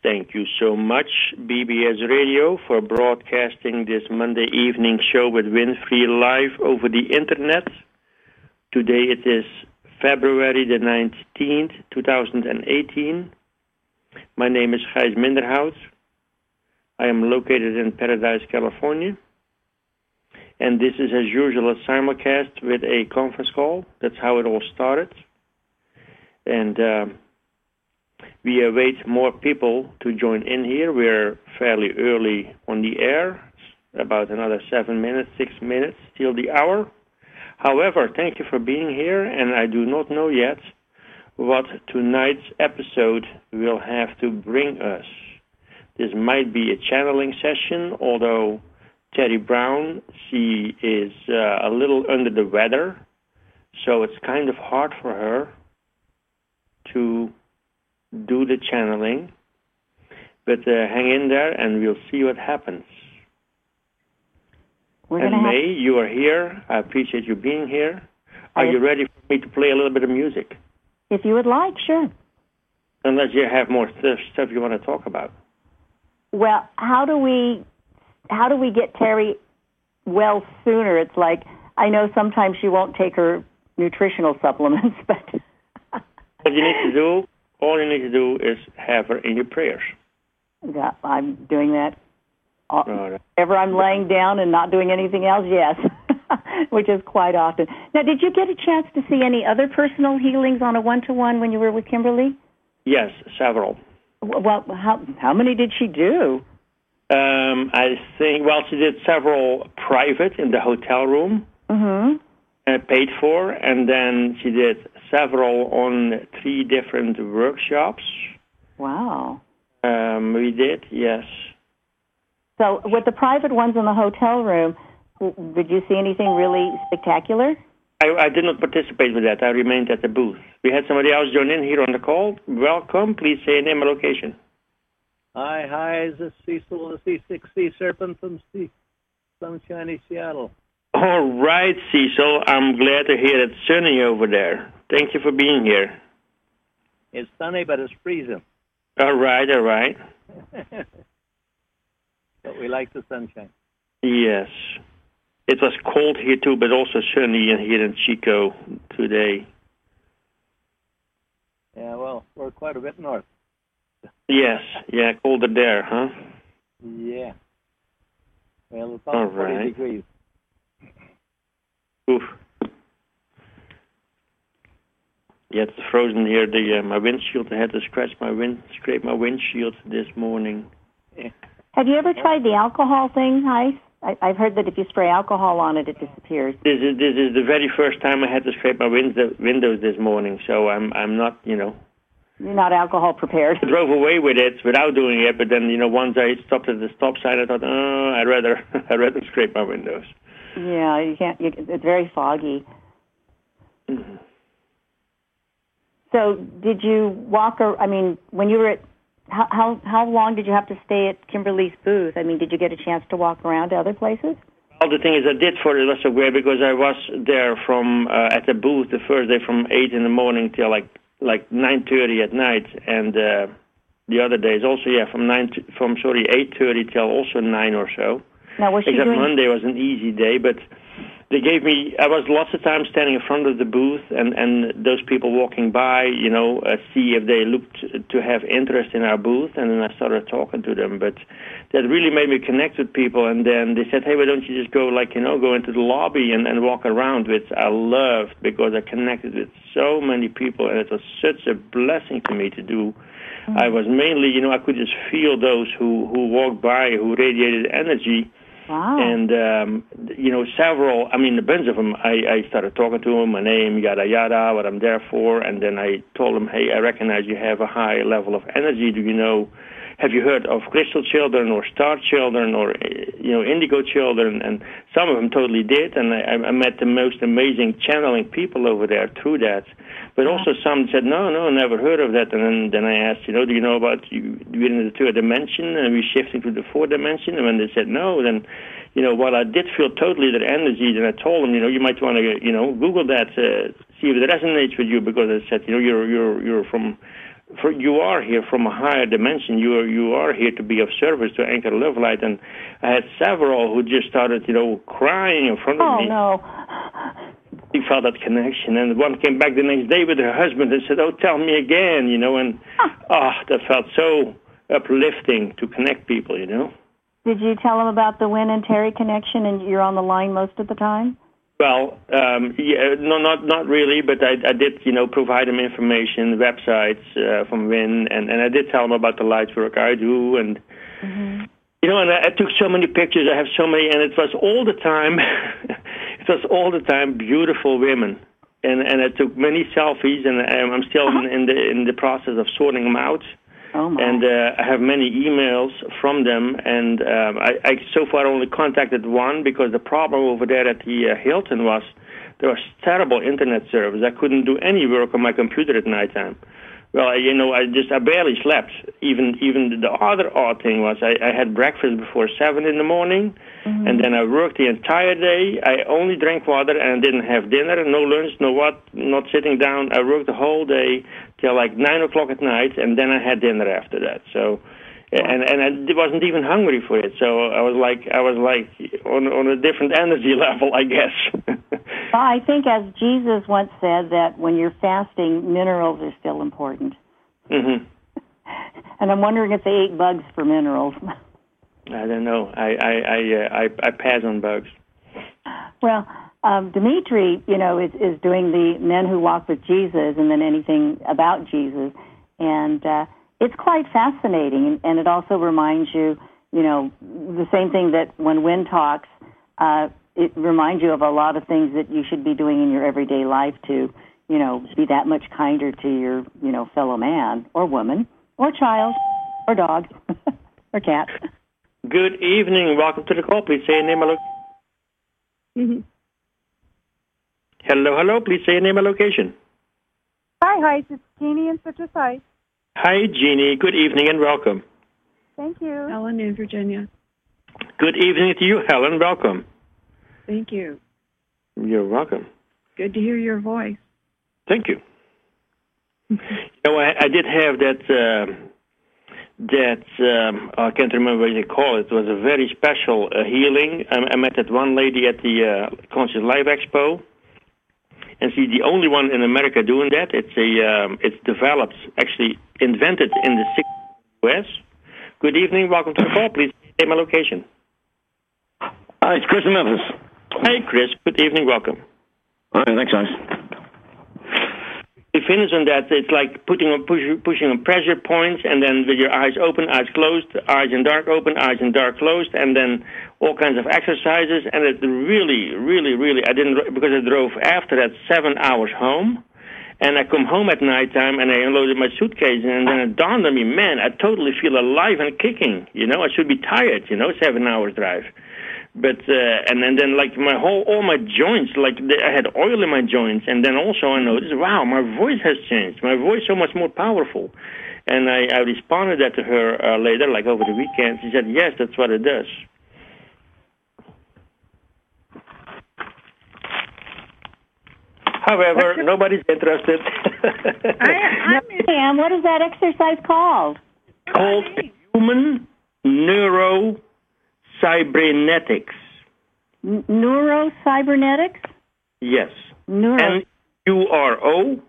Thank you so much, BBS Radio, for broadcasting this Monday evening show with Winfrey live over the internet. Today it is February the 19th, 2018. My name is Gijs Minderhout. I am located in Paradise, California. And this is, as usual, a simulcast with a conference call. That's how it all started. And we await more people to join in here. We're fairly early on the air, about another 7 minutes, 6 minutes till the hour. However, thank you for being here, and I do not know yet what tonight's episode will have to bring us. This might be a channeling session, although Terry Brown, she is a little under the weather, so it's kind of hard for her to do the channeling. But hang in there, and we'll see what happens. And May, you are here. I appreciate you being here. Are you ready for me to play a little bit of music? If you would like, sure. Unless you have more stuff you want to talk about. Well, how do we get Terry well sooner? It's like, I know sometimes she won't take her nutritional supplements, but all you need to do is have her in your prayers. Yeah, I'm doing that. Whenever I'm laying down and not doing anything else, yes, which is quite often. Now, did you get a chance to see any other personal healings on a one-to-one when you were with Kimberly? Yes, several. Well, how many did she do? I think, she did several private in the hotel room, paid for, and then she did several on 3 different workshops. Wow. We did, yes. So with the private ones in the hotel room, did you see anything really spectacular? I did not participate with that. I remained at the booth. We had somebody else join in here on the call. Welcome. Please say your name and location. Hi, this is Cecil, the C6 Sea Serpent from sunshiny Seattle. All right, Cecil. I'm glad to hear it's sunny over there. Thank you for being here. It's sunny, but it's freezing. All right. But we like the sunshine. Yes. It was cold here too, but also sunny here in Chico today. Yeah, well, we're quite a bit north. Yes, colder there, huh? Yeah. Well, it's about 40 degrees. Oof. Yeah, it's frozen here. My windshield, I had to scrape my windshield this morning. Yeah. Have you ever tried the alcohol thing, Heis? I've heard that if you spray alcohol on it, it disappears. This is the very first time I had to scrape my windows this morning, so I'm not, You're not alcohol prepared. I drove away with it without doing it, but then, once I stopped at the stop sign, I thought, I'd rather scrape my windows. Yeah, you can't. It's very foggy. Mm-hmm. So, did you walk? When you were at, how long did you have to stay at Kimberly's booth? Did you get a chance to walk around to other places? Well, the thing is, I did for the lesser wear because I was there from at the booth the first day from 8 in the morning till like 9:30 at night, and the other days also from 8:30 till also 9 or so. Now, was she Except doing... Monday was an easy day, but they gave me. I was lots of times standing in front of the booth, and those people walking by, see if they looked to have interest in our booth, and then I started talking to them. But that really made me connect with people, and then they said, "Hey, why don't you just go go into the lobby and walk around?" Which I loved because I connected with so many people, and it was such a blessing to me to do. Mm-hmm. I was mainly, I could just feel those who walked by, who radiated energy. Wow. And, several, a bunch of them, I started talking to them, my name, yada, yada, what I'm there for, and then I told them, hey, I recognize you have a high level of energy. Have you heard of crystal children or star children or, indigo children? And some of them totally did, and I met the most amazing channeling people over there through that. But also some said, no, never heard of that. And then I asked, do you know about we're in the third dimension and we're shifting to the fourth dimension? And when they said no, then, while I did feel totally their energy, then I told them, you might want to, Google that, see if it resonates with you, because I said, you're from you are here from a higher dimension. You are here to be of service to Anchor Love Light. And I had several who just started, crying in front of me. Oh, no. He felt that connection. And one came back the next day with her husband and said, "Oh, tell me again," and that felt so uplifting to connect people, Did you tell them about the Wynn and Terry connection, and you're on the line most of the time? Well, no, not really, but I did, provide them information, websites from Wynn, and I did tell them about the light work I do, and and I took so many pictures. I have so many, and it was all the time. Beautiful women, and I took many selfies, and I'm still in the process of sorting them out. Oh my. And I have many emails from them, and I so far only contacted one because the problem over there at the Hilton was there was terrible internet service. I couldn't do any work on my computer at nighttime. Well, I barely slept. Even the other odd thing was I had breakfast before 7 in the morning, and then I worked the entire day. I only drank water and I didn't have dinner, no lunch, not sitting down. I worked the whole day till like 9 o'clock at night, and then I had dinner after that. So, and I wasn't even hungry for it. So I was like on a different energy level, I guess. Well, I think, as Jesus once said, that when you're fasting, minerals are still important. And I'm wondering if they ate bugs for minerals. I don't know. I pass on bugs. Well, Dimitri, is doing the Men Who Walk with Jesus and then anything about Jesus, and it's quite fascinating. And it also reminds you, the same thing that when Wynn talks. It reminds you of a lot of things that you should be doing in your everyday life to, be that much kinder to your, fellow man or woman or child or dog or cat. Good evening. Welcome to the call. Please say your name and location. Hello. Please say your name and location. Hi. It's Jeannie in Citrus Heights. Hi, Jeannie. Good evening and welcome. Thank you. Helen in Virginia. Good evening to you, Helen. Welcome. Thank you. You're welcome. Good to hear your voice. Thank you. I did have that, I can't remember what you call it. It was a very special healing. I met that one lady at the Conscious Life Expo, and she's the only one in America doing that. It's developed, actually invented in the U.S. Good evening. Welcome to the call. Please say my location. Hi, it's Chris in Memphis. Hi, Chris. Good evening. Welcome. All right, thanks, guys. To finish on that, it's like pushing on pressure points, and then with your eyes open, eyes closed, eyes in dark open, eyes in dark closed, and then all kinds of exercises. And it really, really, really, I didn't, because I drove after that 7 hours home, and I come home at nighttime, and I unloaded my suitcase, and then it dawned on me, man, I totally feel alive and kicking. I should be tired, 7 hours drive. But and then like all my joints, like I had oil in my joints, and then also I noticed, wow, my voice has changed. My voice is so much more powerful. And I responded that to her later, like over the weekend. She said, yes, that's what it does. However, nobody's interested. I am. What is that exercise called? Called Human Neurocybernetics. Neurocybernetics? Yes. NeuroCybernetics.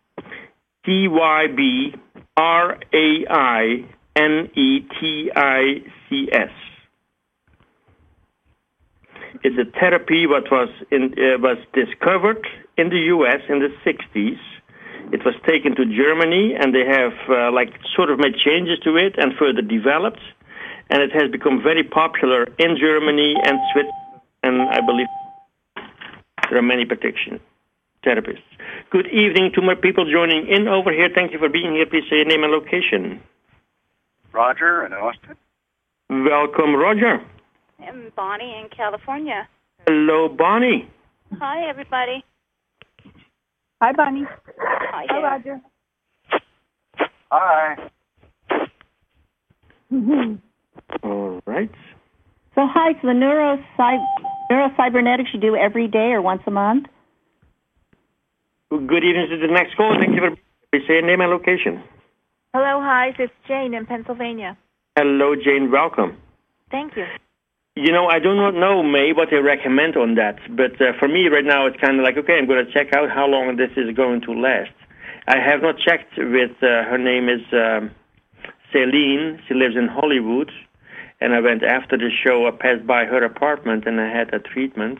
It's a therapy what was discovered in the U.S. in the 60s. It was taken to Germany, and they have sort of made changes to it and further developed. And it has become very popular in Germany and Switzerland, and I believe there are many therapists. Good evening to more people joining in over here. Thank you for being here. Please say your name and location. Roger in Austin. Welcome, Roger. I'm Bonnie in California. Hello, Bonnie. Hi, everybody. Hi, Bonnie. Hi, Hi, Roger. Hi. All right. So the neurocybernetics you do every day or once a month? Good evening to the next call. Thank you for say your name and location. Hello, hi. It's Jane in Pennsylvania. Hello, Jane. Welcome. Thank you. You know, I do not know, May, what they recommend on that. But for me right now, it's kind of like, okay, I'm going to check out how long this is going to last. I have not checked with, her name is Celine. She lives in Hollywood. And I went after the show, I passed by her apartment, and I had a treatment.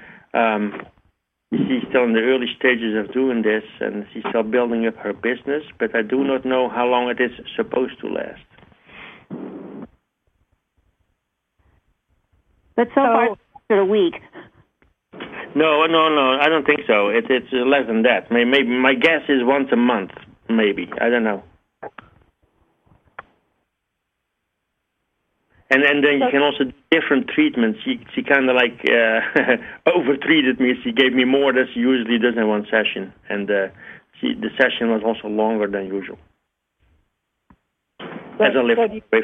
She's still in the early stages of doing this, and she's still building up her business, but I do not know how long it is supposed to last. But so far, it's a week. No, I don't think so. It's less than that. Maybe my guess is once a month, maybe. I don't know. And then you can also do different treatments. She kind of like over-treated me. She gave me more than she usually does in one session. And the session was also longer than usual. As I live away.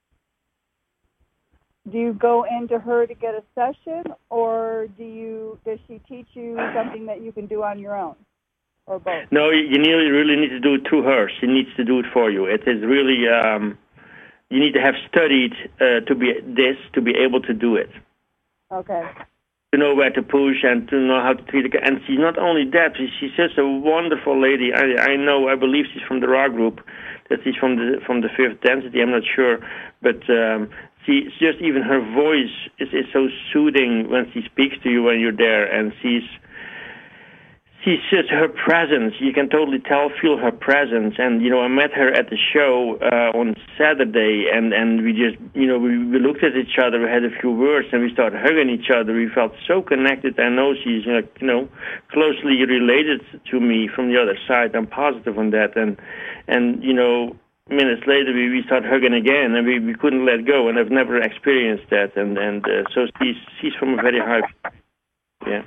Do you go into her to get a session, or does she teach you something that you can do on your own, or both? No, you really need to do it through her. She needs to do it for you. It is really, you need to have studied to be able to do it. Okay. To know where to push and to know how to treat it. And she's not only that, she's just a wonderful lady. I believe she's from the Ra group, that she's from the fifth density, I'm not sure. But she's just, even her voice is so soothing when she speaks to you when you're there. And she's just, her presence, you can totally feel her presence. And, I met her at the show on Saturday, and we just, we looked at each other, we had a few words, and we started hugging each other. We felt so connected. I know she's, closely related to me from the other side. I'm positive on that. And minutes later, we started hugging again, and we couldn't let go, and I've never experienced that. And so she's from a very high, yeah.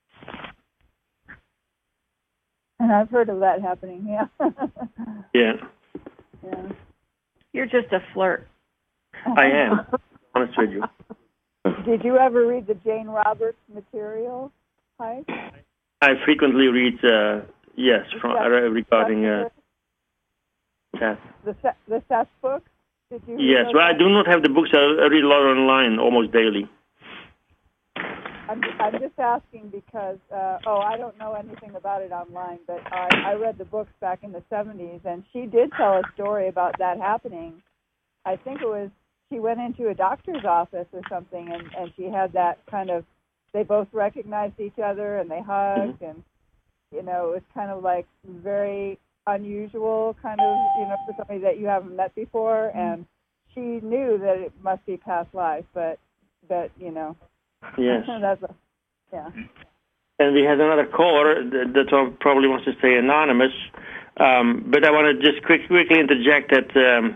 And I've heard of that happening, yeah. Yeah. Yeah. You're just a flirt. I am, honest with you. Did you ever read the Jane Roberts material, Hi? I frequently read, yes, regarding that. The Seth book? Did you? Yes, well, I do not have the books. I read a lot online, almost daily. I'm just asking because, I don't know anything about it online, but I read the books back in the 70s, and she did tell a story about that happening. I think it was, she went into a doctor's office or something, and she had that kind of, they both recognized each other, and they hugged, and, it was kind of like very unusual, kind of, for somebody that you haven't met before, and she knew that it must be past life, but Yes. Yeah. And we had another caller that probably wants to stay anonymous, but I want to just quickly interject that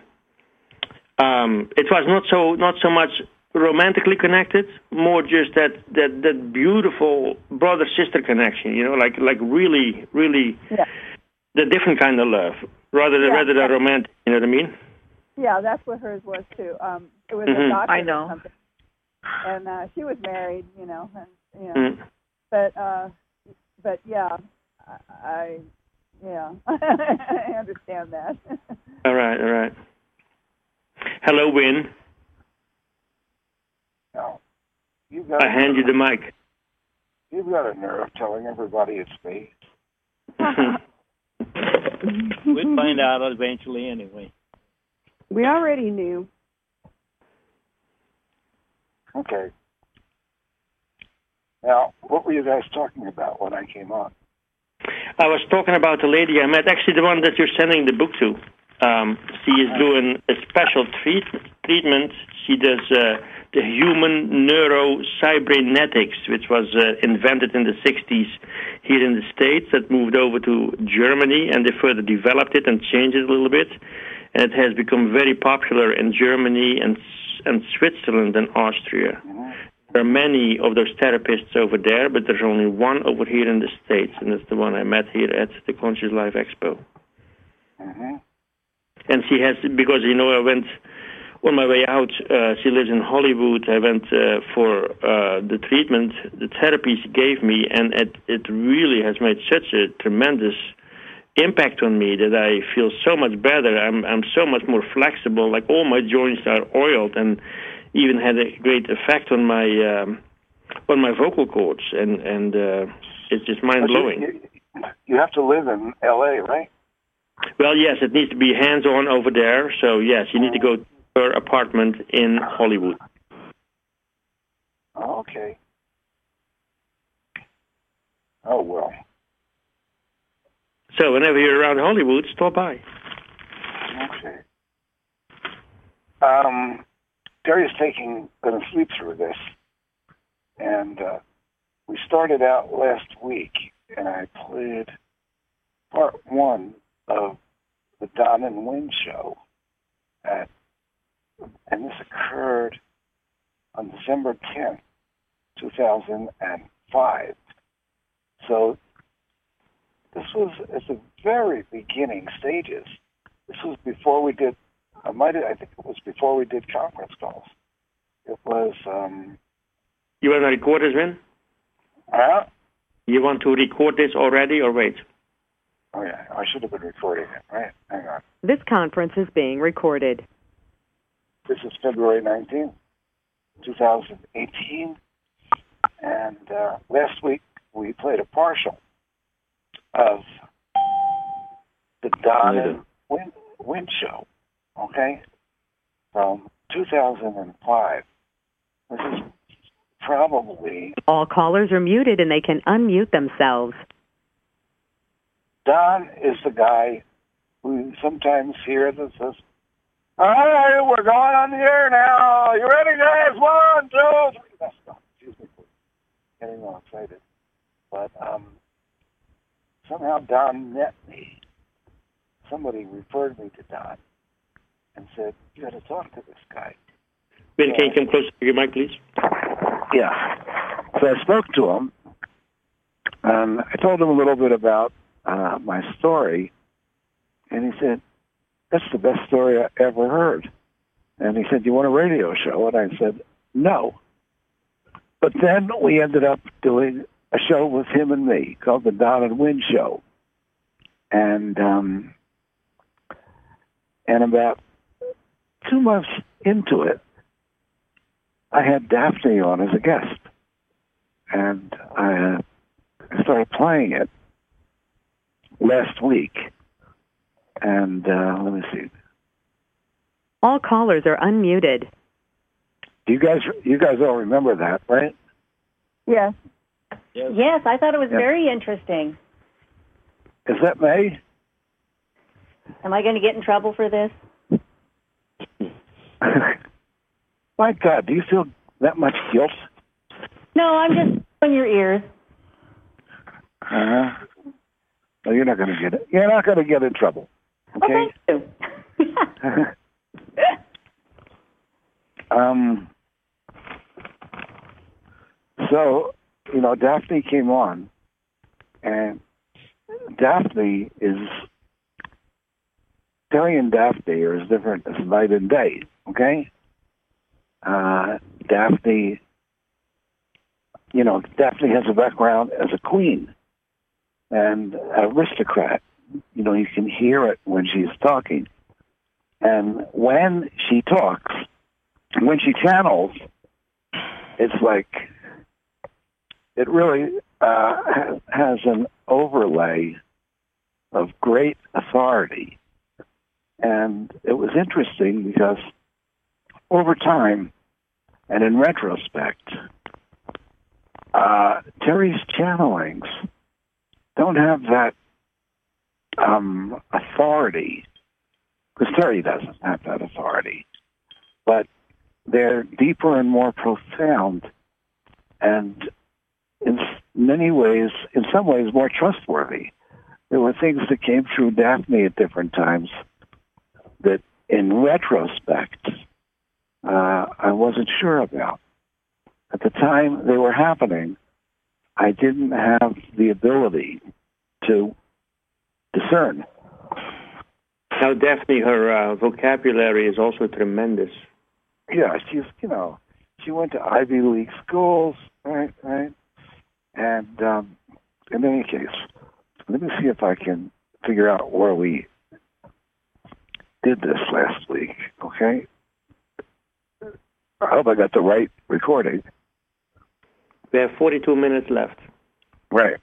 it was not so much romantically connected, more just that beautiful brother-sister connection, like really, really, yeah. The different kind of love, rather than romantic. You know what I mean? Yeah, that's what hers was too. It was a doctor. I know. Or something. And she was married, but yeah, I I understand that. All right. Hello, Win. Now, I hand you the mic. You've got a nerve telling everybody it's me. We'd find out eventually anyway. We already knew. Okay. Now, what were you guys talking about when I came on? I was talking about the lady I met, actually the one that you're sending the book to. She is doing a special treatment. She does the human neurocybernetics, which was invented in the 60s here in the States, that moved over to Germany, and they further developed it and changed it a little bit. And it has become very popular in Germany and Switzerland and Austria. Mm-hmm. There are many of those therapists over there, but there's only one over here in the States, and that's the one I met here at the Conscious Life Expo. Mm-hmm. And she has, because, I went on my way out, she lives in Hollywood, I went for the treatment, the therapy she gave me, and it really has made such a tremendous impact on me that I feel so much better. I'm so much more flexible. Like all my joints are oiled, and even had a great effect on my vocal cords. And it's just mind blowing. You have to live in L.A., right? Well, yes, it needs to be hands-on over there. So yes, you need to go to her apartment in Hollywood. Oh, okay. Oh, well. So whenever you're around Hollywood, stop by. Okay. Terry's going to sleep through this. And we started out last week, and I played part one of the Don and Wynn show. And this occurred on December 10th, 2005. So this was at the very beginning stages. This was before we did, I think it was before we did conference calls. It was... You want to record this, Vin? You want to record this already, or wait? Oh, yeah. I should have been recording it, right? Hang on. This conference is being recorded. This is February 19th, 2018. And last week, we played a partial of the Don and Wynn show, okay, from 2005. This is probably... All callers are muted and they can unmute themselves. Don is the guy who you sometimes hear that says, all right, we're going on the air now. You ready, guys? 1, 2, 3. That's not, excuse me for getting all excited. But somehow Don met me. Somebody referred me to Don and said, you got to talk to this guy. Ben, can you come closer to your mic, please? Yeah. So I spoke to him, and I told him a little bit about my story, and he said, that's the best story I ever heard. And he said, you want a radio show? And I said, no. But then we ended up doing a show with him and me called the Don and Wynn Show. And about 2 months into it, I had Daphne on as a guest. And I started playing it last week. And let me see. All callers are unmuted. You guys all remember that, right? Yes. Yes, I thought it was very interesting. Is that May? Am I going to get in trouble for this? My God, do you feel that much guilt? No, I'm just in your ears. No, you're not going to get it. You're not going to get in trouble. Okay. Oh, thank you. So, Daphne came on, and Daphne is, Terry and Daphne are as different as night and day, okay? Daphne has a background as a queen and aristocrat. You can hear it when she's talking. And when she talks, when she channels, it's like, it really has an overlay of great authority. And it was interesting because over time, and in retrospect, Terry's channelings don't have that authority, because Terry doesn't have that authority, but they're deeper and more profound, and in many ways, in some ways, more trustworthy. There were things that came through Daphne at different times that, in retrospect, I wasn't sure about. At the time they were happening, I didn't have the ability to discern. Now, Daphne, her vocabulary is also tremendous. Yeah, she's, she went to Ivy League schools, right? And in any case, let me see if I can figure out where we did this last week, okay? I hope I got the right recording. We have 42 minutes left. Right.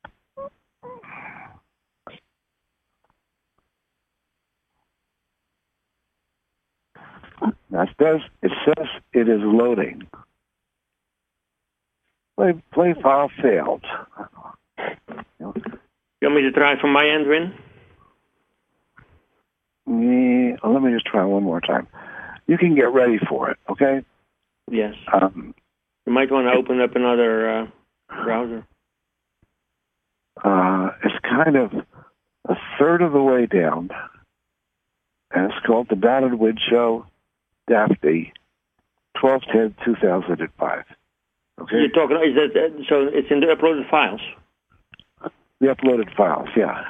Now it says it is loading. Play file failed. You want me to try from my end, Win? Let me just try one more time. You can get ready for it, okay? Yes. You might want to open up another browser. It's kind of a third of the way down, and it's called The Donald Wynn Show, Daphne, 12/10/2005. Okay. You're talking, is that, so it's in the uploaded files? The uploaded files, yeah.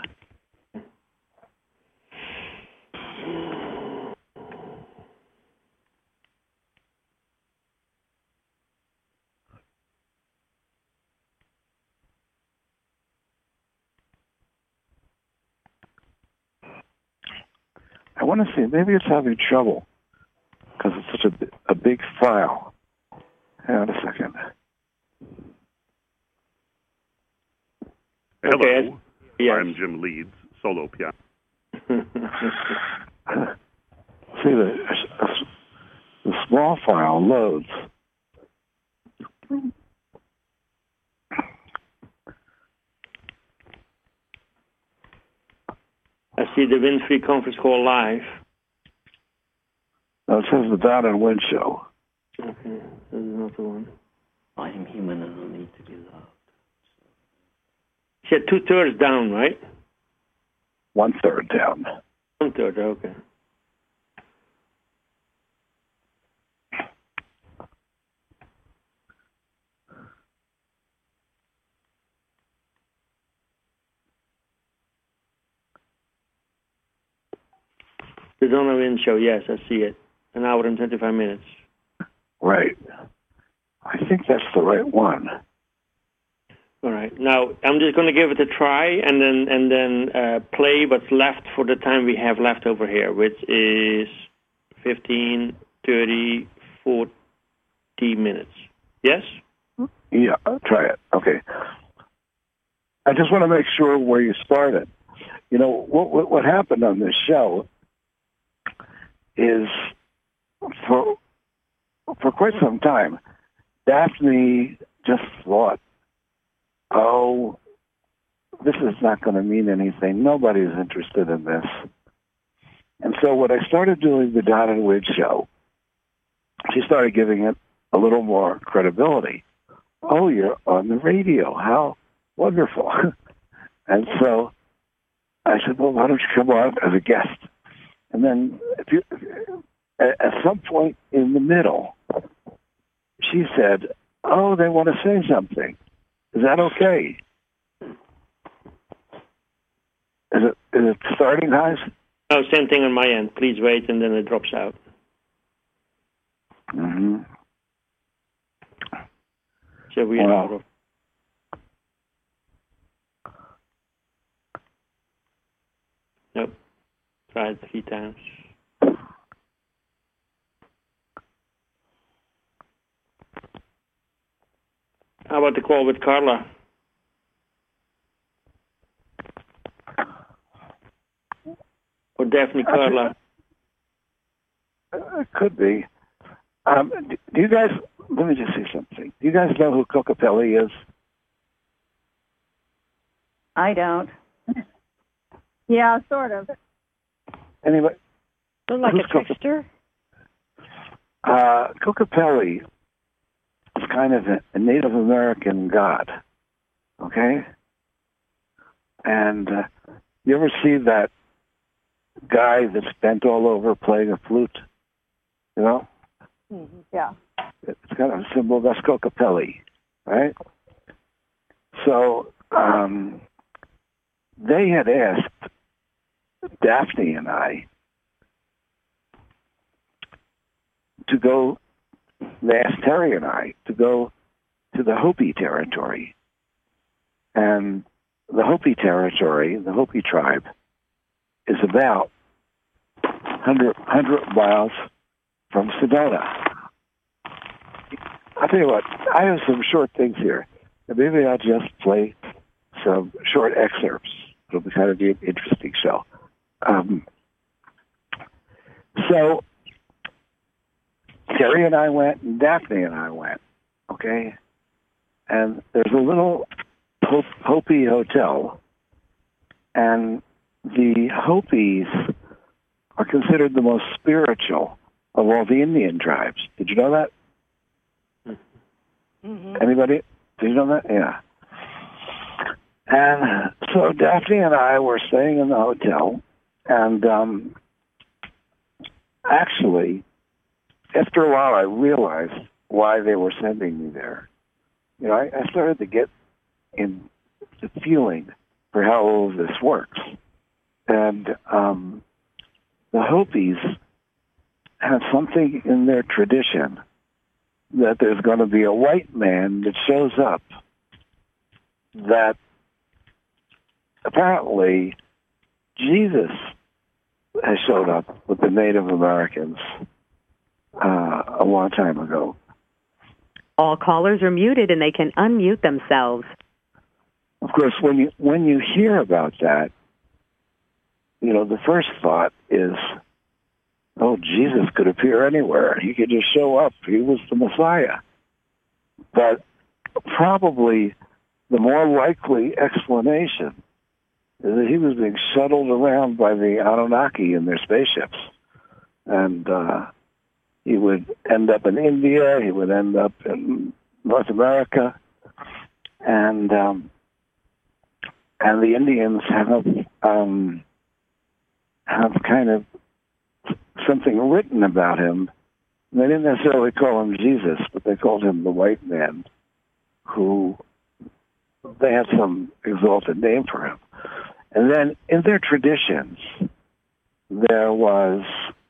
I want to see, maybe it's having trouble because it's such a big file. Hang on a second. Hello, okay. Yes. I'm Jim Leeds, solo piano. See, the small file loads. I see the Winfrey conference call live. No, it says the Donald Wynn Show. Okay, this is not the one. I am human and I need to be loved. You said 2/3 down, right? 1/3 down. 1/3, okay. The Donald Wynn Show, yes, I see it. 1 hour and 25 minutes. Right. I think that's the right one. All right. Now, I'm just going to give it a try and then play what's left for the time we have left over here, which is 15, 30, 40 minutes. Yes? Yeah, I'll try it. Okay. I just want to make sure where you started. You know, what happened on this show is for quite some time, Daphne just thought, oh, this is not going to mean anything. Nobody's interested in this. And so when I started doing the Donald Wynn Show, she started giving it a little more credibility. Oh, you're on the radio. How wonderful. And so I said, well, why don't you come on as a guest? And then at some point in the middle, she said, oh, they want to say something. Is that okay? Is it starting, guys? No, same thing on my end. Please wait, and then it drops out. Mm-hmm. So we are out of. Nope. Try it 3 times. How about the call with Carla? Or Daphne Carla? It could be. Do you guys, let me just say something. Do you guys know who Kokopelli is? I don't. Yeah, sort of. Anyway. Like a trickster? Kokopelli is kind of a Native American god. Okay? And you ever see that guy that's bent all over playing a flute? You know? Mm-hmm. Yeah. It's kind of a symbol. That's Kokopelli, right? So they had asked Daphne and I to go, they asked Terry and I to go to the Hopi territory. And the Hopi territory, the Hopi tribe, is about 100 miles from Sedona. I'll tell you what, I have some short things here. And maybe I'll just play some short excerpts. It'll be kind of an interesting show. So Terry and I went, and Daphne and I went, okay? And there's a little Hopi hotel, and the Hopis are considered the most spiritual of all the Indian tribes. Did you know that? Mm-hmm. Anybody? Did you know that? Yeah. And so Daphne and I were staying in the hotel, and actually, after a while, I realized why they were sending me there. You know, I started to get in the feeling for how all of this works. And the Hopis have something in their tradition that there's going to be a white man that shows up that apparently Jesus has showed up with the Native Americans a long time ago. All callers are muted and they can unmute themselves. Of course, when you hear about that, you know, the first thought is, oh, Jesus could appear anywhere. He could just show up. He was the Messiah. But probably the more likely explanation is that he was being shuttled around by the Anunnaki in their spaceships. And he would end up in India. He would end up in North America. And the Indians have kind of something written about him. They didn't necessarily call him Jesus, but they called him the white man, who they had some exalted name for him. And then in their traditions, there was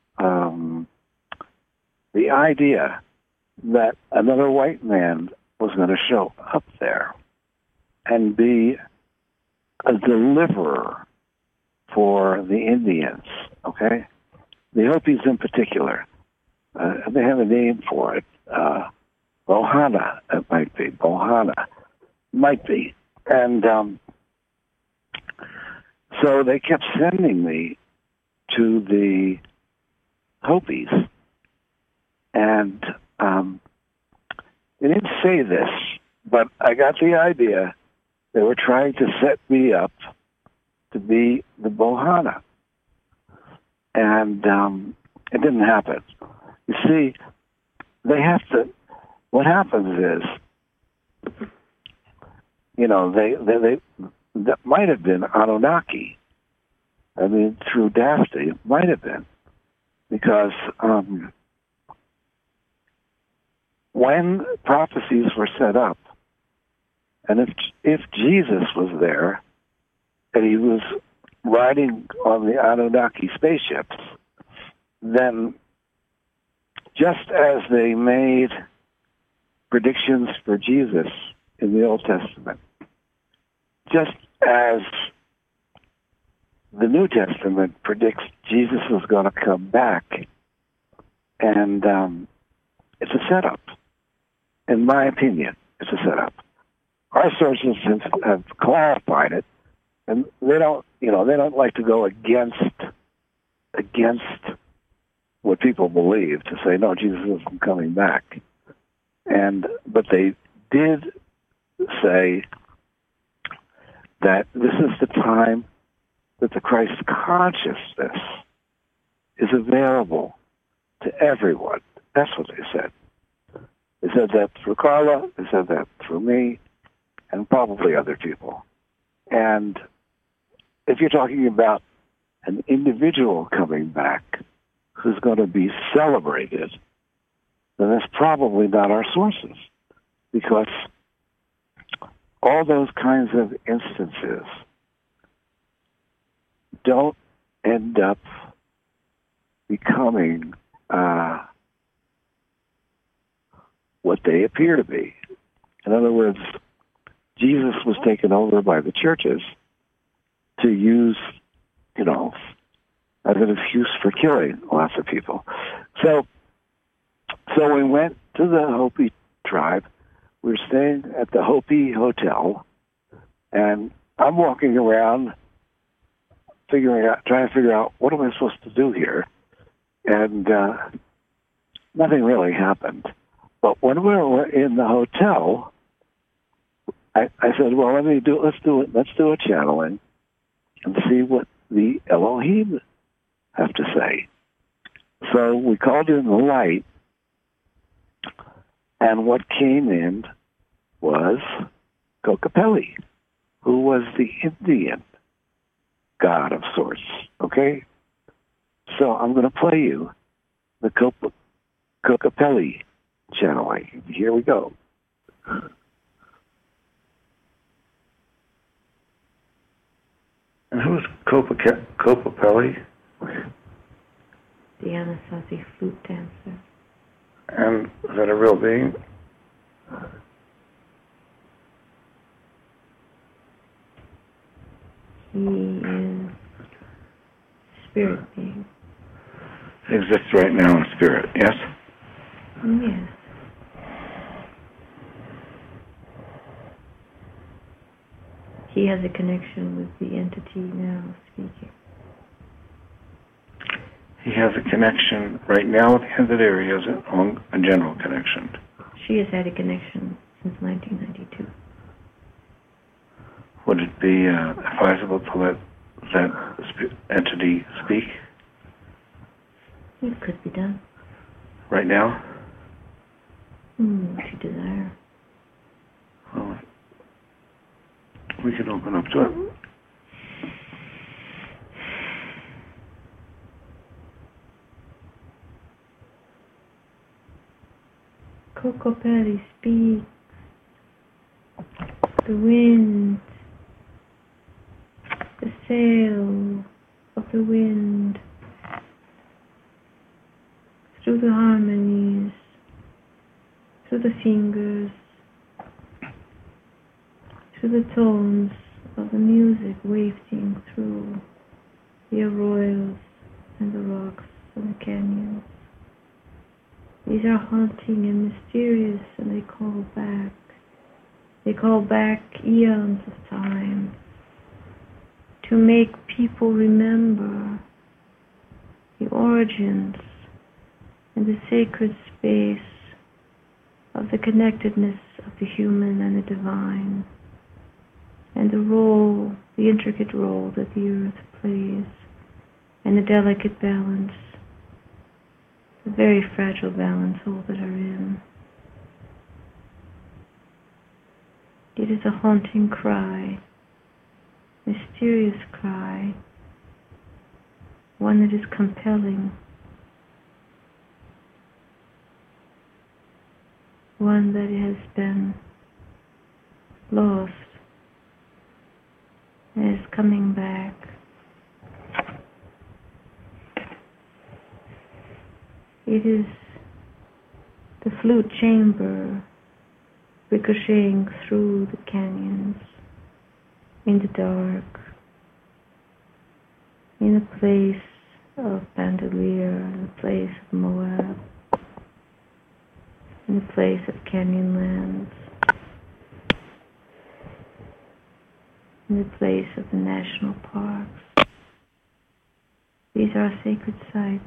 the idea that another white man was going to show up there and be a deliverer for the Indians, okay? The Hopis in particular. They have a name for it. Bohana, it might be. Bohana. Might be. And so they kept sending me to the Hopis. And they didn't say this, but I got the idea they were trying to set me up to be the Bohana. And it didn't happen. You see, they have to, what happens is, you know, they that might have been Anunnaki. I mean, through Daphne, it might have been. Because when prophecies were set up, and if Jesus was there, and he was riding on the Anunnaki spaceships, then just as they made predictions for Jesus in the Old Testament, just as the New Testament predicts Jesus is going to come back, and it's a setup. In my opinion, it's a setup. Our sources have clarified it, and they don't like to go against what people believe, to say, no, Jesus isn't coming back. But they did say that this is the time that the Christ consciousness is available to everyone. That's what they said. They said that through Carla, they said that through me, and probably other people. And if you're talking about an individual coming back who's going to be celebrated, then that's probably not our sources, because all those kinds of instances don't end up becoming what they appear to be. In other words, Jesus was taken over by the churches to use, as an excuse for killing lots of people. So we went to the Hopi tribe. We were staying at the Hopi Hotel, and I'm walking around trying to figure out what am I supposed to do here, and nothing really happened. But when we were in the hotel, I said, "Well, let's do a channeling and see what the Elohim have to say." So we called in the light, and what came in was Kokopelli, who was the Indian god of sorts. Okay? So I'm going to play you the Kokopelli channeling. Here we go. And who's Kokopelli? The Anasazi flute dancer. And is that a real being? He is spirit being. He exists right now in spirit, yes? Yes. He has a connection with the entity now speaking. He has a connection right now with the entity, or he has a general connection? She has had a connection since 1992. Would it be advisable to let that entity speak? It could be done. Right now? If you desire. Well, we can open up to it. Kokopelli speaks. The wind, the sail of the wind, through the harmonies, through the fingers, through the tones of the music wafting through the arroyos and the rocks and the canyons. These are haunting and mysterious, and they call back eons of time to make people remember the origins and the sacred space of the connectedness of the human and the divine, and the intricate role that the earth plays, and the delicate balance, the very fragile balance all that are in. It is a haunting cry, mysterious cry, one that is compelling, one that has been lost and is coming back. It is the flute chamber ricocheting through the canyons, in the dark, in the place of Bandelier, in the place of Moab, in the place of Canyonlands, in the place of the national parks. These are sacred sites.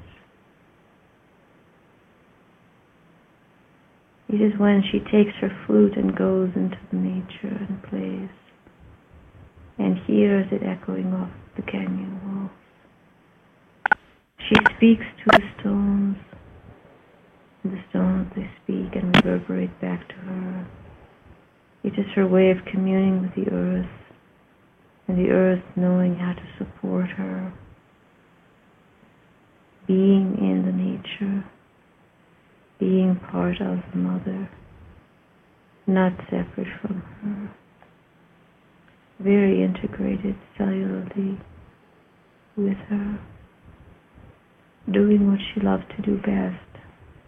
It is when she takes her flute and goes into the nature and plays, and hears it echoing off the canyon walls. She speaks to the stones, and the stones they speak and reverberate back to her. It is her way of communing with the earth, and the earth knowing how to support her, being in the nature, being part of the mother, not separate from her, very integrated cellularly with her, doing what she loved to do best,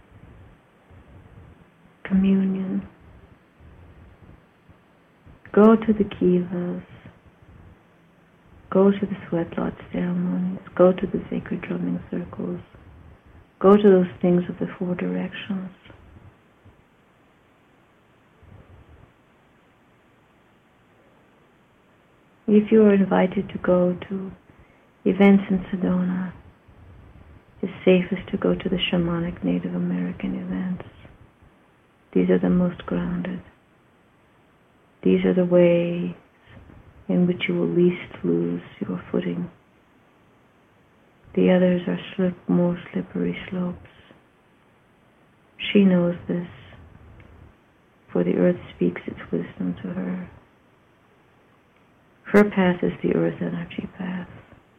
communion. Go to the kivas, Go to the sweat lodge ceremonies. Go to the sacred drumming circles. Go to those things of the 4 directions. If you are invited to go to events in Sedona, it's safest to go to the shamanic Native American events. These are the most grounded. These are the ways in which you will least lose your footing. The others are more slippery slopes. She knows this, for the earth speaks its wisdom to her. Her path is the earth energy path.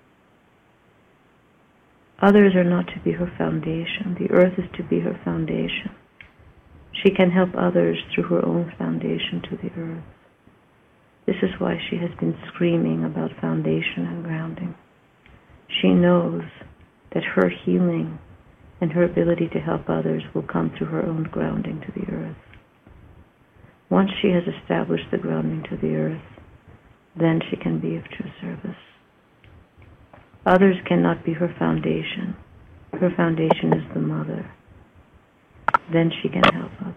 Others are not to be her foundation. The earth is to be her foundation. She can help others through her own foundation to the earth. This is why she has been screaming about foundation and grounding. She knows that her healing and her ability to help others will come through her own grounding to the earth. Once she has established the grounding to the earth, then she can be of true service. Others cannot be her foundation. Her foundation is the mother. Then she can help others.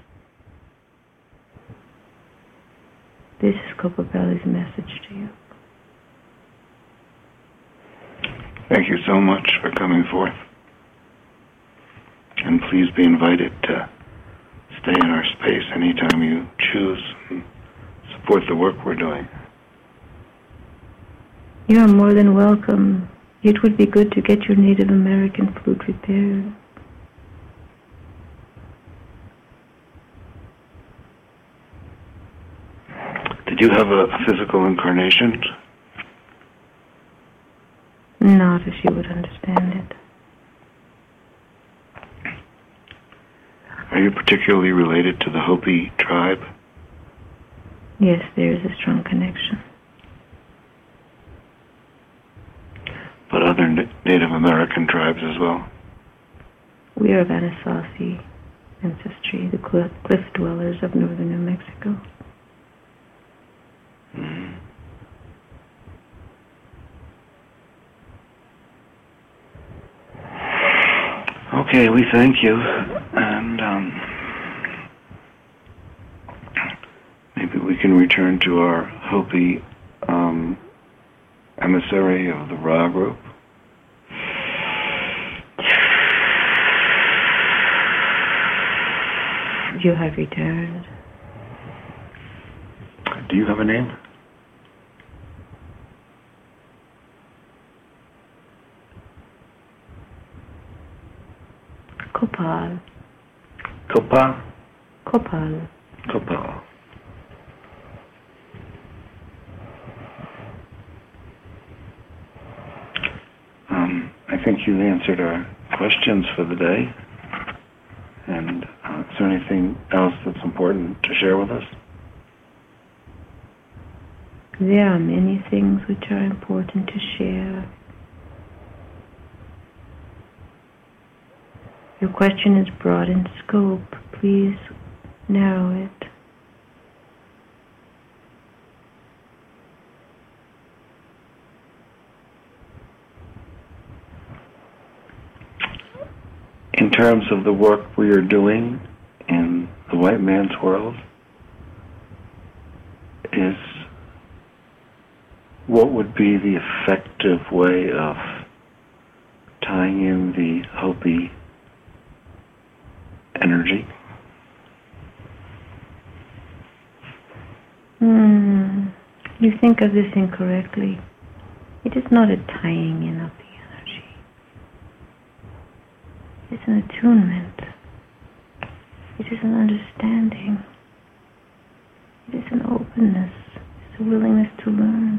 This is Copperbelly's message to you. Thank you so much for coming forth. And please be invited to stay in our space anytime you choose and support the work we're doing. You are more than welcome. It would be good to get your Native American flute repaired. Did you have a physical incarnation? Not as you would understand it. Are you particularly related to the Hopi tribe? Yes, there is a strong connection. But other Native American tribes as well? We are of Anasazi ancestry, the cliff dwellers of northern New Mexico. Mm-hmm. Okay, we thank you, and maybe we can return to our Hopi emissary of the Ra group. You have returned. Do you have a name? Kopal. Kopal? Kopal. Kopal. I think you answered our questions for the day. And is there anything else that's important to share with us? There are many things which are important to share. Your question is broad in scope. Please narrow it. In terms of the work we are doing in the white man's world, is what would be the effective way of tying in the Hopi energy? You think of this incorrectly. It is not a tying in of the energy. It's an attunement. It is an understanding. It is an openness. It's a willingness to learn.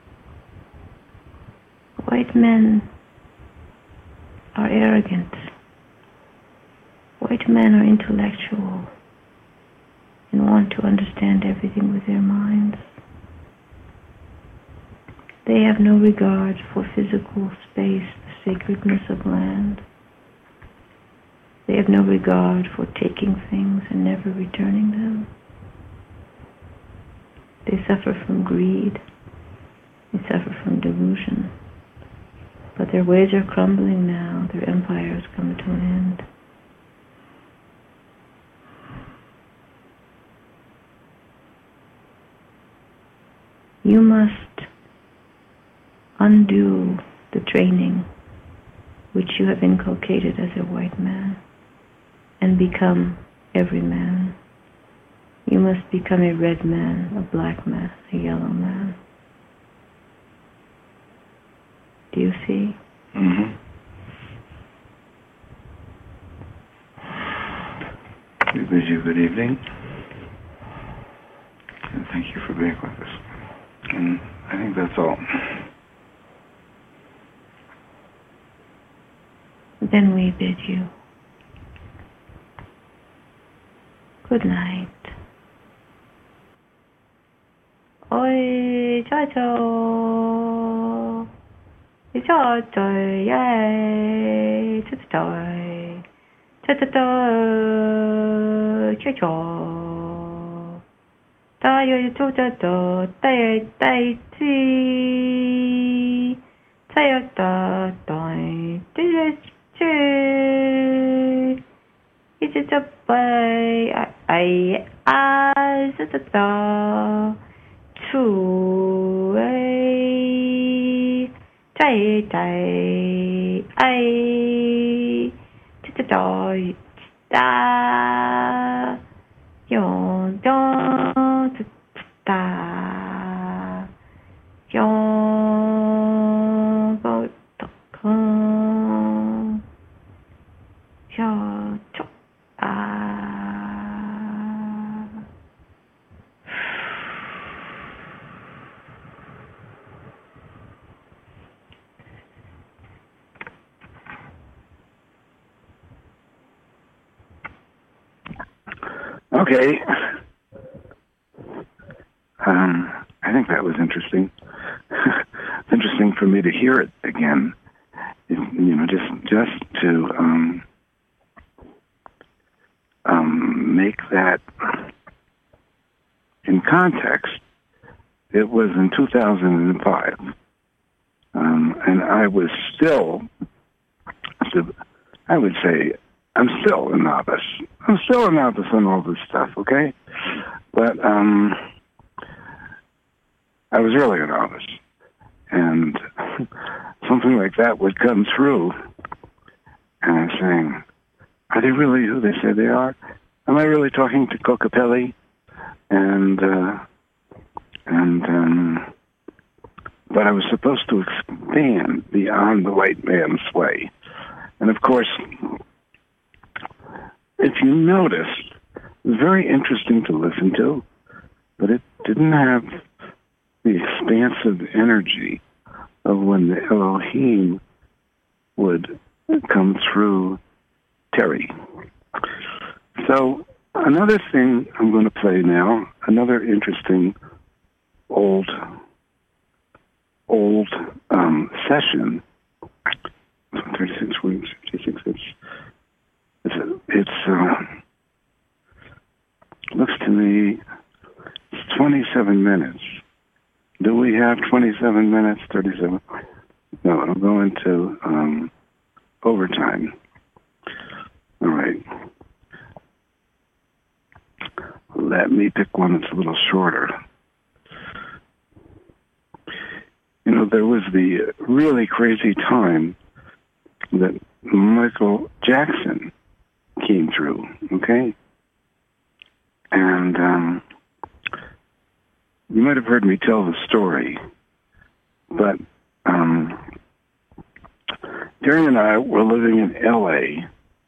White men are arrogant. White men are intellectual and want to understand everything with their minds. They have no regard for physical space, the sacredness of land. They have no regard for taking things and never returning them. They suffer from greed. They suffer from delusion. But their ways are crumbling now. Their empire is coming to an end. You must undo the training which you have inculcated as a white man and become every man. You must become a red man, a black man, a yellow man. Do you see? Mm-hmm. We bid you good evening. And thank you for being with us. And I think that's all. Then we bid you good night. Oi, cha-cha. Cha-cha, yay. Cha-cha, cha-cha, cha-cha. Da-ya-cha-cha-cha, da-ya-da-chi. Ta-ya-da-da-chi. It's a bay, I-I-da-da-da. Two-way, day-day, I-da-da-da, yo-da-da-da, yo-da-da-da, yo-da-da-da. Okay. I think that was interesting. It's interesting for me to hear it again. Just to make that in context. It was in 2005, and I was still, I would say, I'm still a novice. I'm still a novice on all this stuff, okay? But I was really a novice. And something like that would come through, and I'm saying, are they really who they say they are? Am I really talking to Kokopelli? But I was supposed to expand beyond the white man's way. And of course, if you noticed, it was very interesting to listen to, but it didn't have the expansive energy of when the Elohim would come through Terry. So another thing I'm going to play now, another interesting old session, 36 weeks, 56, it's looks to me, it's 27 minutes. Do we have 27 minutes, 37? No, it'll go into overtime. All right. Let me pick one that's a little shorter. There was the really crazy time that Michael Jackson came through, okay? And you might have heard me tell the story, but Terry and I were living in L.A.,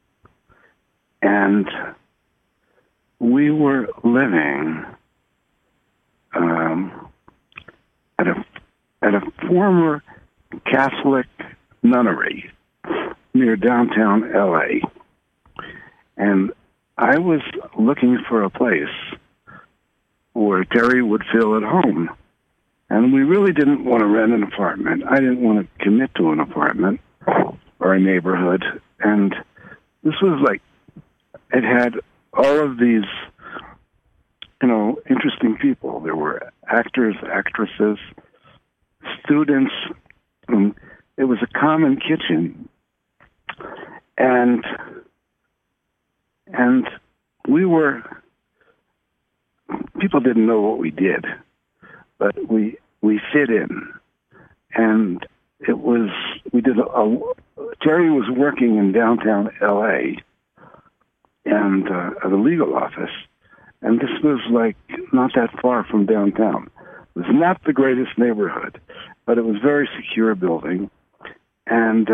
and we were living at a former Catholic nunnery near downtown L.A., and I was looking for a place where Terry would feel at home. And we really didn't want to rent an apartment. I didn't want to commit to an apartment or a neighborhood. And this was like, it had all of these, interesting people. There were actors, actresses, students. It was a common kitchen, and people didn't know what we did, but we fit in, and Terry was working in downtown L.A. and at a legal office, and this was like not that far from downtown. It was not the greatest neighborhood, but it was a very secure building, and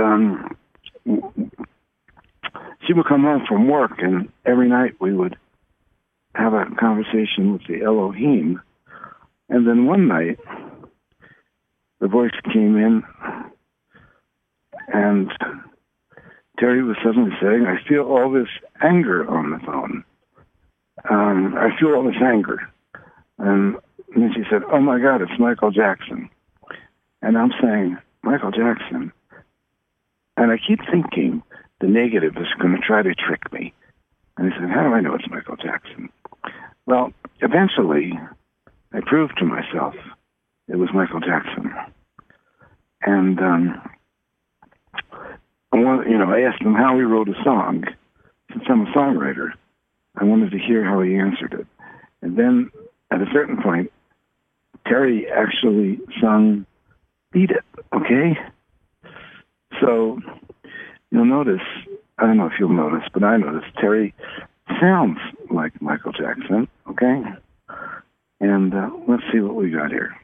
she would come home from work, and every night we would have a conversation with the Elohim, and then one night the voice came in, and Terry was suddenly saying, "I feel all this anger on the phone. I feel all this anger." And then she said, "Oh my God, it's Michael Jackson." And I'm saying, "Michael Jackson?" And I keep thinking the negative is going to try to trick me. And I said, "How do I know it's Michael Jackson?" Well, eventually, I proved to myself it was Michael Jackson. And I asked him how he wrote a song. Since I'm a songwriter, I wanted to hear how he answered it. And then, at a certain point, Terry actually sung "Beat It," okay? So, you'll notice, I don't know if you'll notice, but I noticed Terry sounds like Michael Jackson, okay? And let's see what we got here.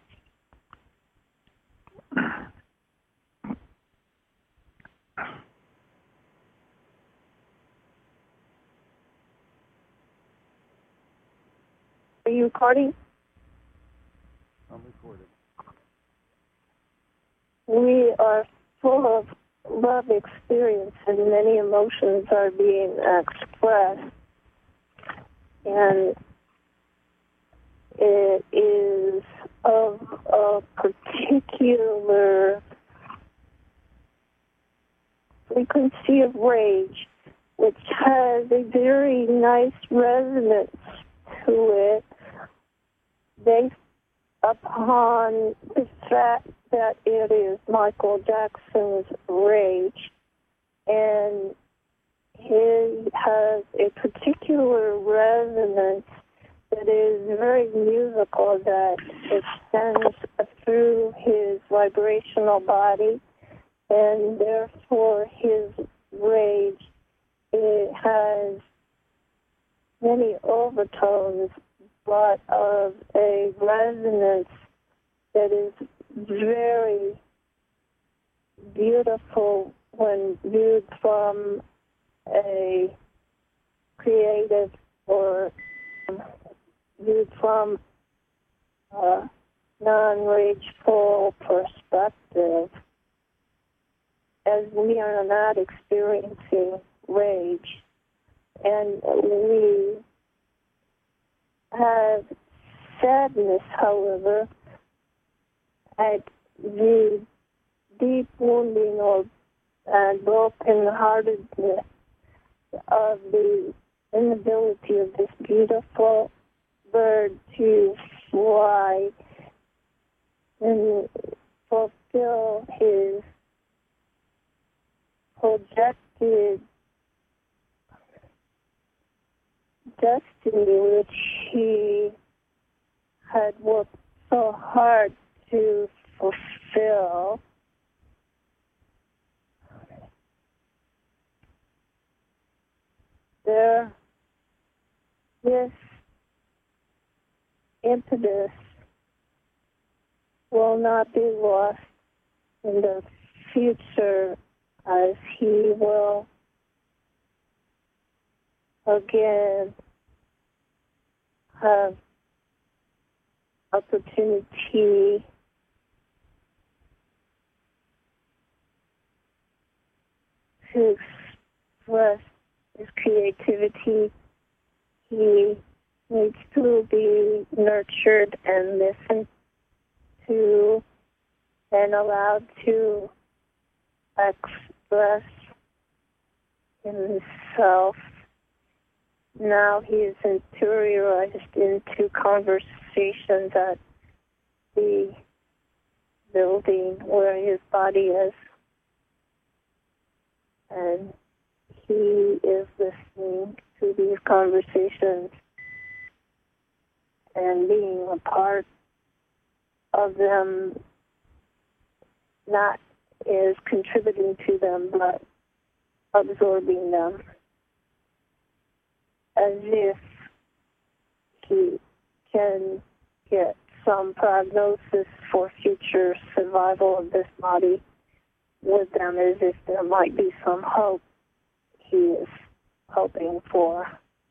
Are you recording? I'm recording. We are full of love experience and many emotions are being expressed. And it is of a particular frequency of rage, which has a very nice resonance to it, based upon the fact that it is Michael Jackson's rage, and he has a particular resonance that is very musical, that extends through his vibrational body, and therefore his rage, it has many overtones, but of a resonance that is very beautiful when viewed from a creative or viewed from a non-rageful perspective, as we are not experiencing rage. And we have sadness, however, at the deep wounding or broken-heartedness of the inability of this beautiful bird to fly and fulfill his projected destiny, which he had worked so hard to fulfill. This impetus will not be lost in the future, as he will again have opportunity to express his creativity. He needs to be nurtured and listened to and allowed to express himself. Now he is interiorized into conversations at the building where his body is. And he is listening to these conversations and being a part of them, not is contributing to them, but absorbing them, as if he can get some prognosis for future survival of this body with them, as if there might be some hope he is hoping for.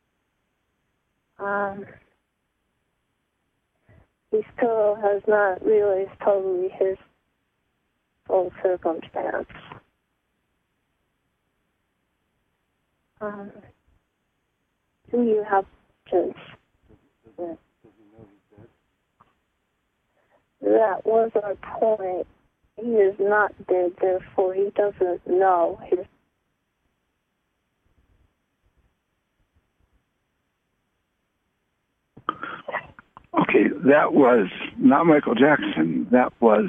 He still has not realized totally his full circumstance. Do you have questions? That was our point. He is not dead, therefore he doesn't know his. Okay, that was not Michael Jackson. That was,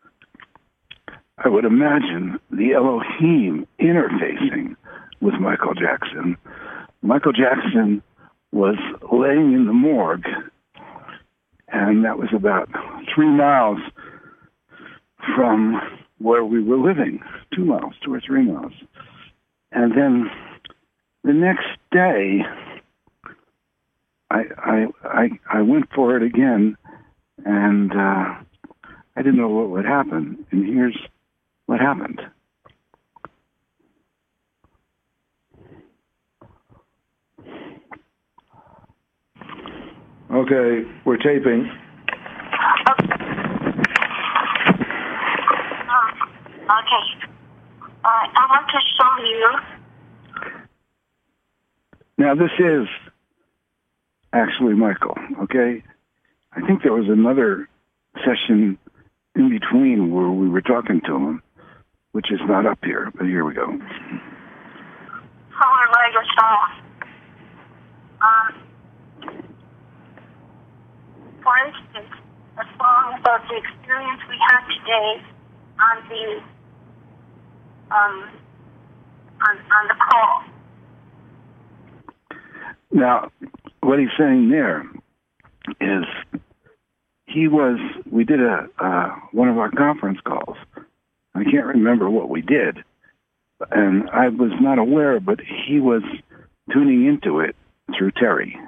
I would imagine, the Elohim interfacing with Michael Jackson. Michael Jackson was laying in the morgue, and that was about 3 miles from where we were living, 2 miles, 2 or 3 miles. And then the next day, I went for it again, and I didn't know what would happen. And here's what happened. Okay, we're taping. Okay. I want to show you. Now, this is actually Michael, okay? I think there was another session in between where we were talking to him, which is not up here, but here we go. Color yourself. For instance, a song about the experience we had today on the call. Now, what he's saying there is we did one of our conference calls. I can't remember what we did, and I was not aware, but he was tuning into it through Terry.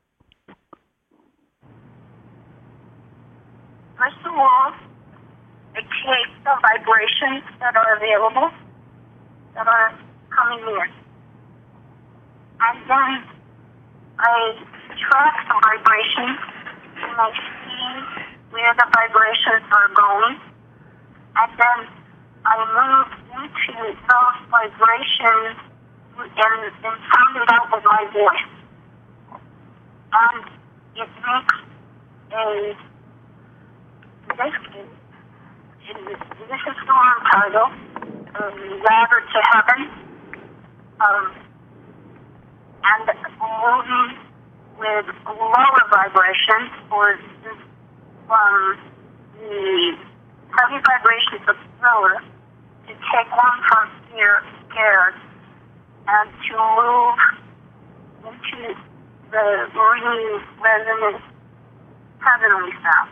First of all, it takes the vibrations that are available, that are coming in. And then I track the vibrations, and I see where the vibrations are going. And then I move into those vibrations and sound it out with my voice. And it makes this is the one title, Ladder to Heaven, and moving with lower vibrations, or from the heavy vibrations of Thriller, to take one from scared, and to move into the ringing, resonant, heavenly sound.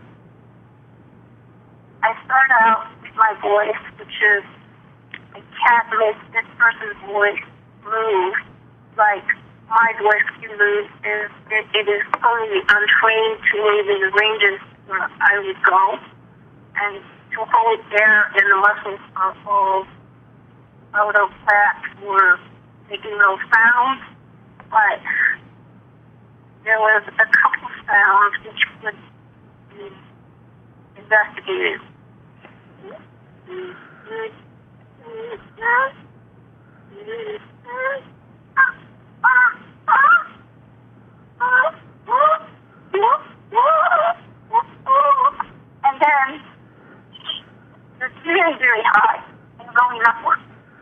I start out with my voice, which is, I can't make this person's voice move like my voice can move. It is totally untrained to move in the ranges where I would go. And to hold air in the muscles are all out of whack for making those sounds. But there was a couple sounds which could be investigated. And then it's very, very high and going upward.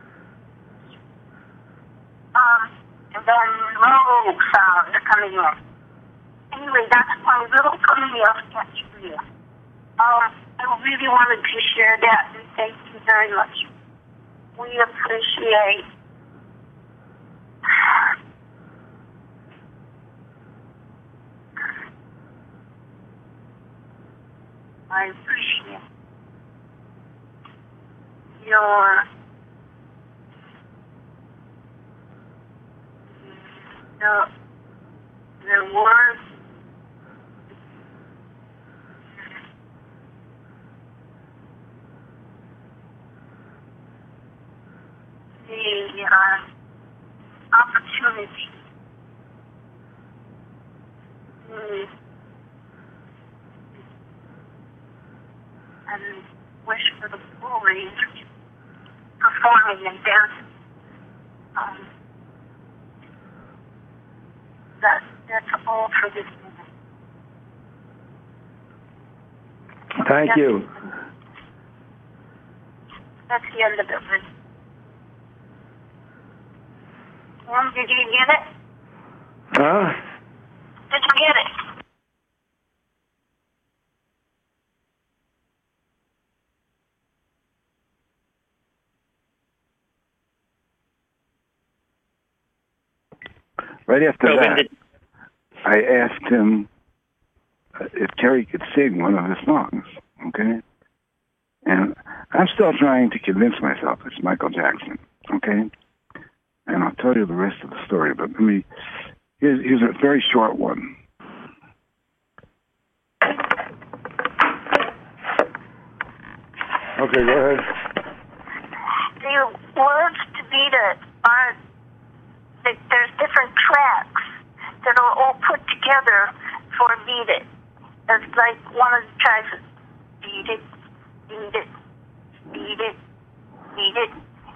And then low sound coming in. Anyway, that's my little coming off sketch for you. I really wanted to share that, and thank you very much. We appreciate your the words the opportunity and wish for the full range performing and dancing. That's all for this moment. Thank you. That's the end of it. Did you get it? Huh? Did you get it? Right after that, I asked him if Terry could sing one of his songs, okay? And I'm still trying to convince myself it's Michael Jackson, okay? And I'll tell you the rest of the story, but here's a very short one. Okay, go ahead. The words to Beat It are, there's different tracks that are all put together for Beat It. It's like one of the tracks is beat it, beat it, beat it, beat it.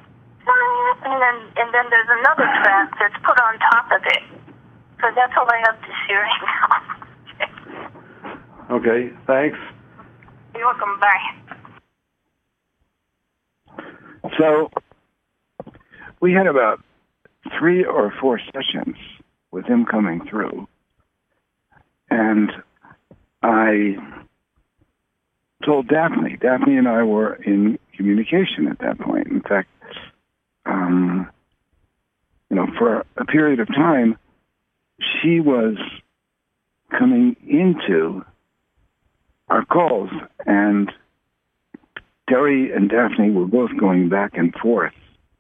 And then there's another track that's put on top of it. So that's all I have to say right now. Okay, thanks. You're welcome. Bye. So we had about 3 or 4 sessions with him coming through. And I told Daphne. Daphne and I were in communication at that point. In fact, for a period of time, she was coming into our calls, and Terry and Daphne were both going back and forth,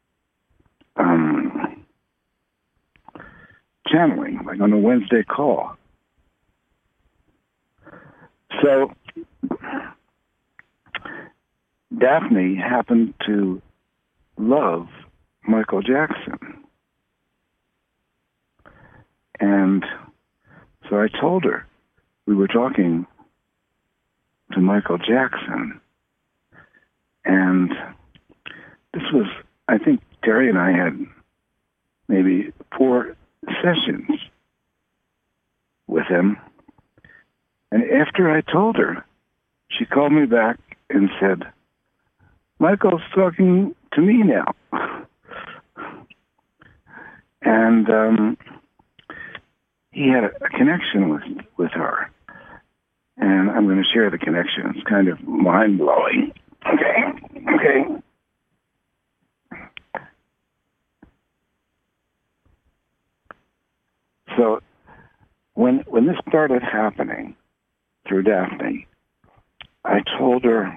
channeling, like on a Wednesday call. So Daphne happened to love Michael Jackson. And so I told her we were talking to Michael Jackson. And this was, I think Terry and I had maybe 4 sessions with him. And after I told her, she called me back and said, Michael's talking to me now. And he had a connection with her. And I'm going to share the connection. It's kind of mind-blowing. Okay. So when this started happening through Daphne, I told her,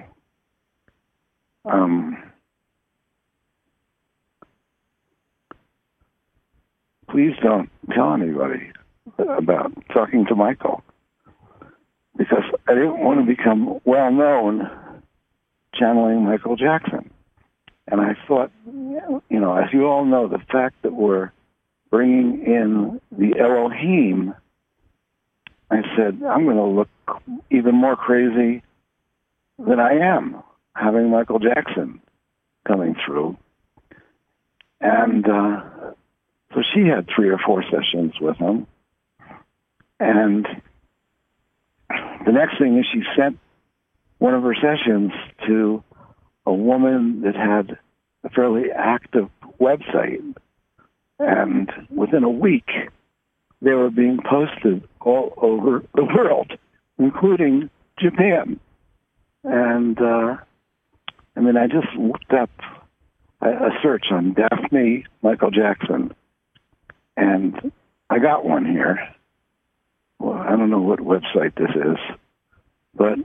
please don't tell anybody about talking to Michael, because I didn't want to become well-known channeling Michael Jackson. And I thought, as you all know, the fact that we're bringing in the Elohim, I said, I'm going to look even more crazy than I am having Michael Jackson coming through. And so she had 3 or 4 sessions with him. And the next thing is she sent one of her sessions to a woman that had a fairly active website. And within a week, they were being posted all over the world, including Japan. And, I just looked up a search on Daphne Michael Jackson, and I got one here. Well, I don't know what website this is, but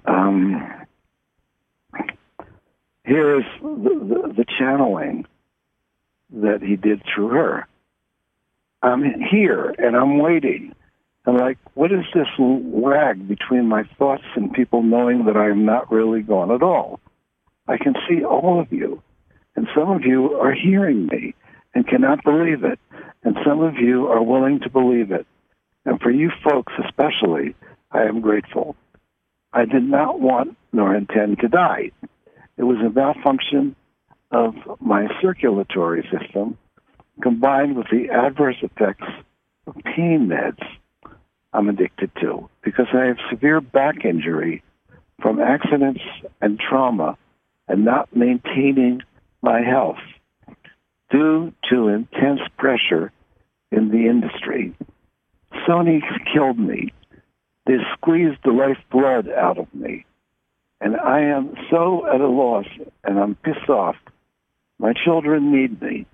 here is the channeling that he did through her. I'm here, and I'm waiting. I'm like, what is this lag between my thoughts and people knowing that I'm not really gone at all? I can see all of you, and some of you are hearing me and cannot believe it, and some of you are willing to believe it. And for you folks especially, I am grateful. I did not want nor intend to die. It was a malfunction of my circulatory system combined with the adverse effects of pain meds I'm addicted to because I have severe back injury from accidents and trauma and not maintaining my health due to intense pressure in the industry. Sony killed me. They squeezed the lifeblood out of me. And I am so at a loss, and I'm pissed off. My children need me.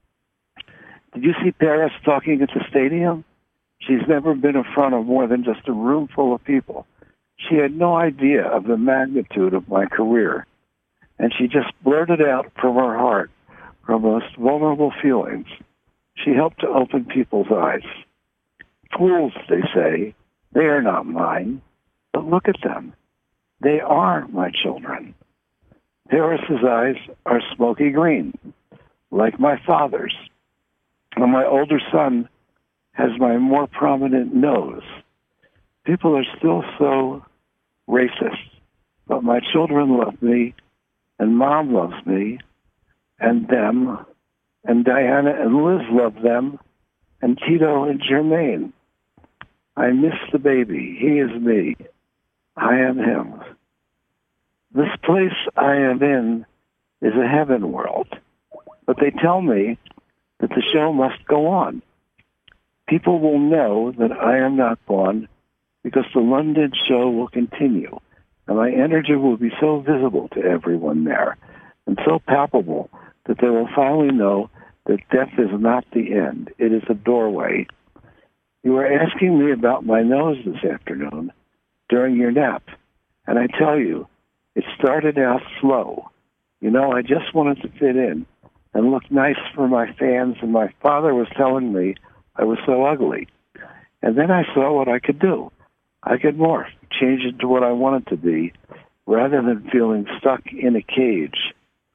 Did you see Paris talking at the stadium? She's never been in front of more than just a room full of people. She had no idea of the magnitude of my career. And she just blurted out from her heart her most vulnerable feelings. She helped to open people's eyes. Fools, they say, they are not mine. But look at them. They are my children. Paris's eyes are smoky green, like my father's. And my older son has my more prominent nose. People are still so racist, but my children love me, and Mom loves me, and them, and Diana and Liz love them, and Tito and Jermaine. I miss the baby. He is me. I am him. This place I am in is a heaven world, but they tell me that the show must go on. People will know that I am not gone because the London show will continue, and my energy will be so visible to everyone there and so palpable that they will finally know that death is not the end. It is a doorway. You were asking me about my nose this afternoon during your nap, and I tell you, it started out slow. I just wanted to fit in and look nice for my fans, and my father was telling me I was so ugly. And then I saw what I could do. I could morph, change into what I wanted to be, rather than feeling stuck in a cage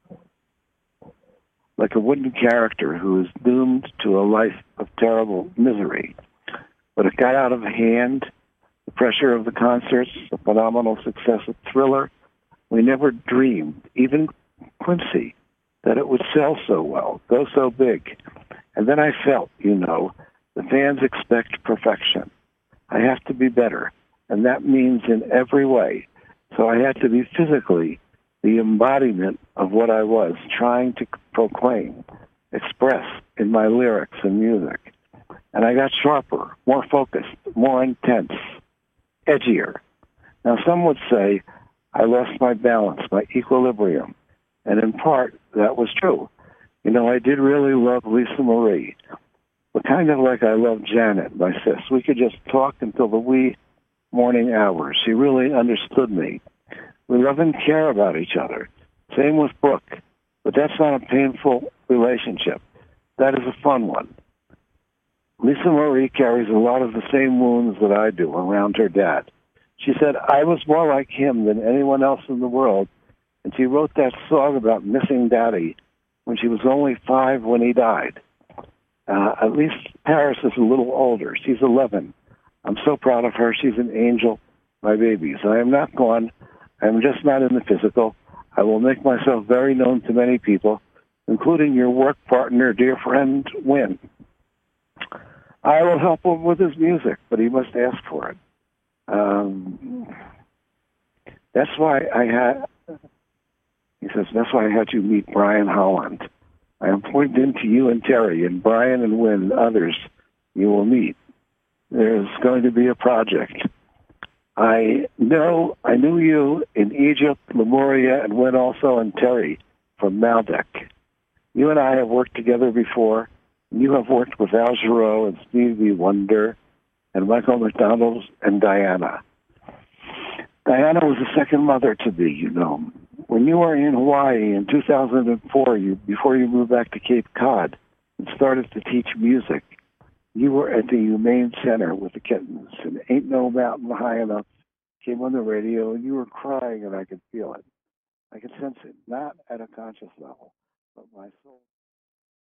like a wooden character who is doomed to a life of terrible misery. But it got out of hand, the pressure of the concerts, the phenomenal success of Thriller. We never dreamed, even Quincy, that it would sell so well, go so big. And then I felt, the fans expect perfection. I have to be better, and that means in every way. So I had to be physically the embodiment of what I was trying to proclaim, express in my lyrics and music. And I got sharper, more focused, more intense, edgier. Now, some would say I lost my balance, my equilibrium. And in part, that was true. I did really love Lisa Marie, but kind of like I loved Janet, my sis. We could just talk until the wee morning hours. She really understood me. We love and care about each other. Same with Brooke, but that's not a painful relationship. That is a fun one. Lisa Marie carries a lot of the same wounds that I do around her dad. She said, I was more like him than anyone else in the world, and she wrote that song about missing Daddy when she was only 5 when he died. At least Paris is a little older. She's 11. I'm so proud of her. She's an angel, my babies. I am not gone. I am just not in the physical. I will make myself very known to many people, including your work partner, dear friend, Win. I will help him with his music, but he must ask for it. That's why he says, that's why I had you meet Brian Holland. I am pointed into you and Terry, and Brian and Wynn and others you will meet. There's going to be a project. I knew you in Egypt, Lemuria, and Wynn also, and Terry from Maldek. You and I have worked together before. You have worked with Al Jarreau and Stevie Wonder and Michael McDonald and Diana. Diana was a second mother to me, you know. When you were in Hawaii in 2004, before you moved back to Cape Cod and started to teach music, you were at the Humane Center with the kittens, and Ain't No Mountain High Enough came on the radio, and you were crying, and I could feel it. I could sense it, not at a conscious level, but my soul.